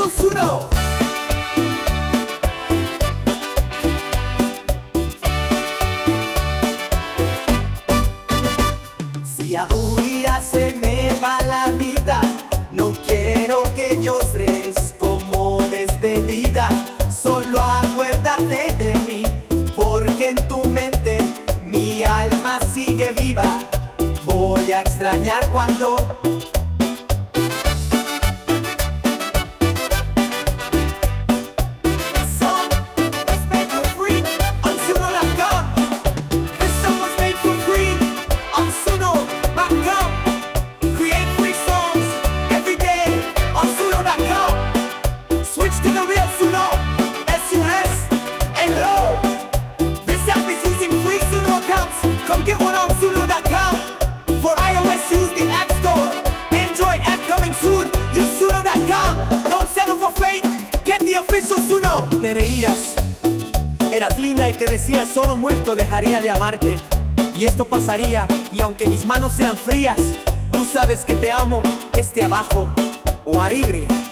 official Suno. Si ahora se me va la vida, no quiero que llores como despedida. Solo acuérdate de mí, porque en tu mente mi alma sigue viva. Voy a extrañar cuando come get one on Suno.com. For iOS, use the App Store. Android app coming soon. Use Suno.com. Don't settle for fate. Get the official Suno. Te reías, eras linda y te decía solo muerto dejaría de amarte. Y esto pasaría, y aunque mis manos sean frías, tú sabes que te amo, esté abajo o arriba.